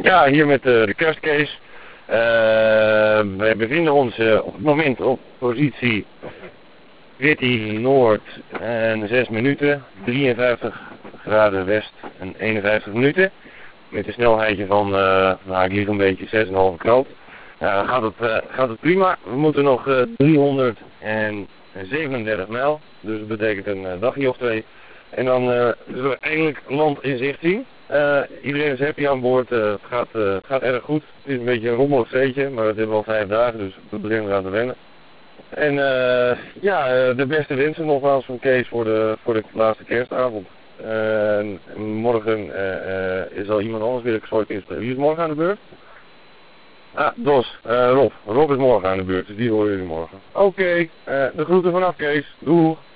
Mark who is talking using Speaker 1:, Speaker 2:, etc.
Speaker 1: Ja, hier met de kerstcase. Wij bevinden ons op het moment op positie 14 Noord en 6 minuten, 53 graden West en 51 minuten. Met een snelheidje van, nou ik lieg een beetje 6,5 knoop. Gaat het prima. We moeten nog 337 mijl, dus dat betekent een dagje of 2. En dan zullen we eindelijk land in zicht zien. Iedereen is happy aan boord, het gaat erg goed. Het is een beetje een rommelig zeetje, maar het hebben we al 5 dagen, dus we beginnen eraan te wennen. En de beste wensen nogmaals van Kees voor de laatste kerstavond. Morgen zal iemand anders weer geschoten inspelen. Wie is morgen aan de beurt? Dos, Rob. Rob is morgen aan de beurt, dus die horen jullie morgen. Oké, de groeten vanaf Kees. Doeg!